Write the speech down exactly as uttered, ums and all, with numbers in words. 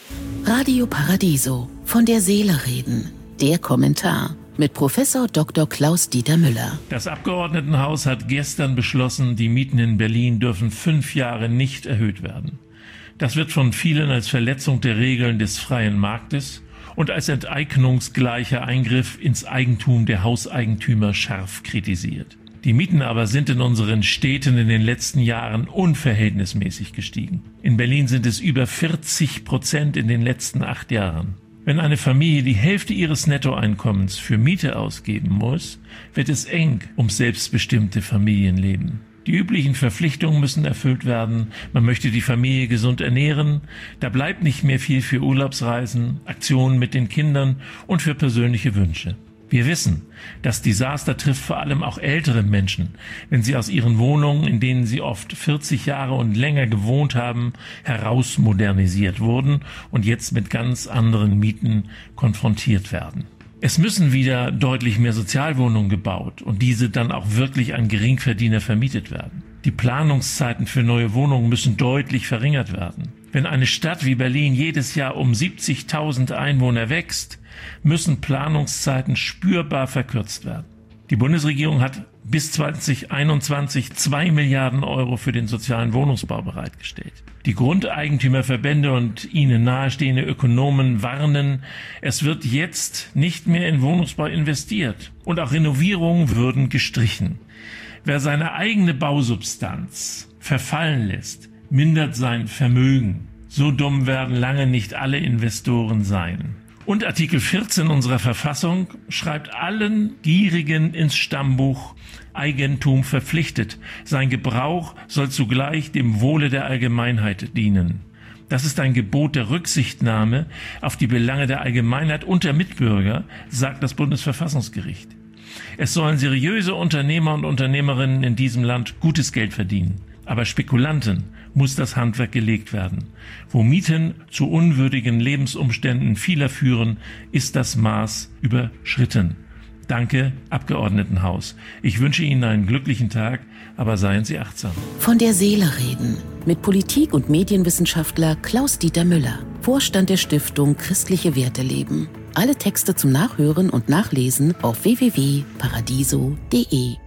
Radio Paradiso, von der Seele reden. Der Kommentar mit Professor Doktor Klaus-Dieter Müller. Das Abgeordnetenhaus hat gestern beschlossen, die Mieten in Berlin dürfen fünf Jahre nicht erhöht werden. Das wird von vielen als Verletzung der Regeln des freien Marktes und als enteignungsgleicher Eingriff ins Eigentum der Hauseigentümer scharf kritisiert. Die Mieten aber sind in unseren Städten in den letzten Jahren unverhältnismäßig gestiegen. In Berlin sind es über vierzig Prozent in den letzten acht Jahren. Wenn eine Familie die Hälfte ihres Nettoeinkommens für Miete ausgeben muss, wird es eng ums selbstbestimmte Familienleben. Die üblichen Verpflichtungen müssen erfüllt werden. Man möchte die Familie gesund ernähren. Da bleibt nicht mehr viel für Urlaubsreisen, Aktionen mit den Kindern und für persönliche Wünsche. Wir wissen, das Desaster trifft vor allem auch ältere Menschen, wenn sie aus ihren Wohnungen, in denen sie oft vierzig Jahre und länger gewohnt haben, herausmodernisiert wurden und jetzt mit ganz anderen Mieten konfrontiert werden. Es müssen wieder deutlich mehr Sozialwohnungen gebaut und diese dann auch wirklich an Geringverdiener vermietet werden. Die Planungszeiten für neue Wohnungen müssen deutlich verringert werden. Wenn eine Stadt wie Berlin jedes Jahr um siebzigtausend Einwohner wächst, müssen Planungszeiten spürbar verkürzt werden. Die Bundesregierung hat bis zwanzig einundzwanzig zwei Milliarden Euro für den sozialen Wohnungsbau bereitgestellt. Die Grundeigentümerverbände und ihnen nahestehende Ökonomen warnen, es wird jetzt nicht mehr in Wohnungsbau investiert und auch Renovierungen würden gestrichen. Wer seine eigene Bausubstanz verfallen lässt, mindert sein Vermögen. So dumm werden lange nicht alle Investoren sein. Und Artikel vierzehn unserer Verfassung schreibt allen Gierigen ins Stammbuch: Eigentum verpflichtet. Sein Gebrauch soll zugleich dem Wohle der Allgemeinheit dienen. Das ist ein Gebot der Rücksichtnahme auf die Belange der Allgemeinheit und der Mitbürger, sagt das Bundesverfassungsgericht. Es sollen seriöse Unternehmer und Unternehmerinnen in diesem Land gutes Geld verdienen. Aber Spekulanten muss das Handwerk gelegt werden. Wo Mieten zu unwürdigen Lebensumständen vieler führen, ist das Maß überschritten. Danke, Abgeordnetenhaus. Ich wünsche Ihnen einen glücklichen Tag, aber seien Sie achtsam. Von der Seele reden mit Politik- und Medienwissenschaftler Klaus-Dieter Müller, Vorstand der Stiftung Christliche Werte leben. Alle Texte zum Nachhören und Nachlesen auf w w w punkt paradiso punkt de.